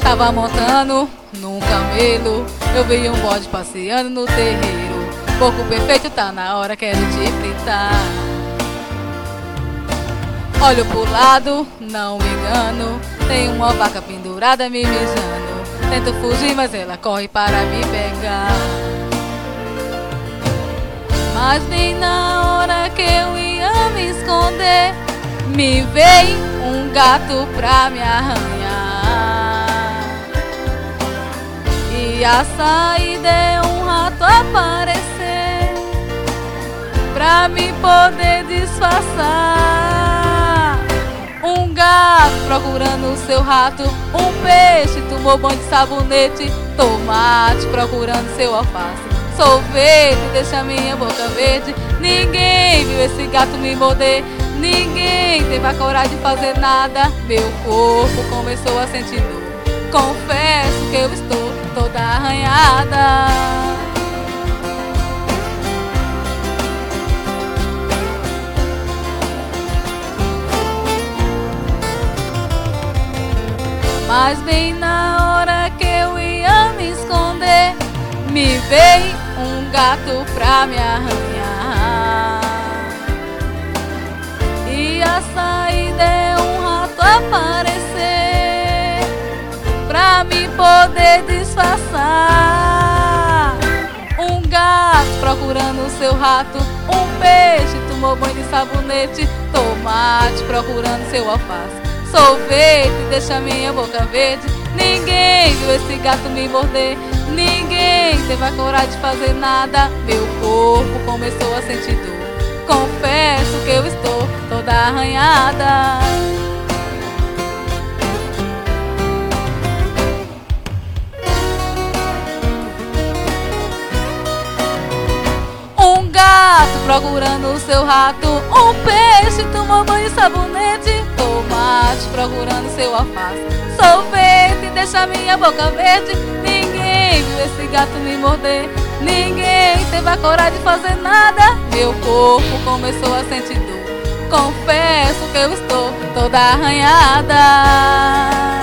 Tava montando num camelo, eu vi um bode passeando no terreiro. Porco perfeito, tá na hora, quero te fritar. Olho pro lado, não me engano, tem uma vaca pendurada me mijando. Tento fugir, mas ela corre para me pegar. Mas bem na hora que eu ia me esconder, me veio um gato pra me arranhar. E a saída é um rato aparecer pra me poder disfarçar. Um gato procurando o seu rato, um peixe tomou banho de sabonete, tomate procurando seu alface, sorvete deixa minha boca verde. Ninguém viu esse gato me morder, ninguém teve a coragem de fazer nada. Meu corpo começou a sentir dor, confesso que eu estou toda arranhada. Mas bem na hora que eu ia me esconder, me veio um gato pra me arranhar. E a saída é um rato aparecer pra me poder disfarçar. Um gato procurando o seu rato, um peixe tomou banho de sabonete, tomate procurando seu alface, sorvete deixa minha boca verde. Ninguém viu esse gato me morder, ninguém teve a coragem de fazer nada. Meu corpo começou a sentir dor, confesso que eu estou toda arranhada. Um gato procurando o seu rato, um peixe tomou banho de sabonete, tomate procurando seu alface, sorvete deixa minha boca verde. Ninguém viu esse gato me morder, ninguém teve a coragem de fazer nada. Meu corpo começou a sentir dor, confesso que eu estou toda arranhada.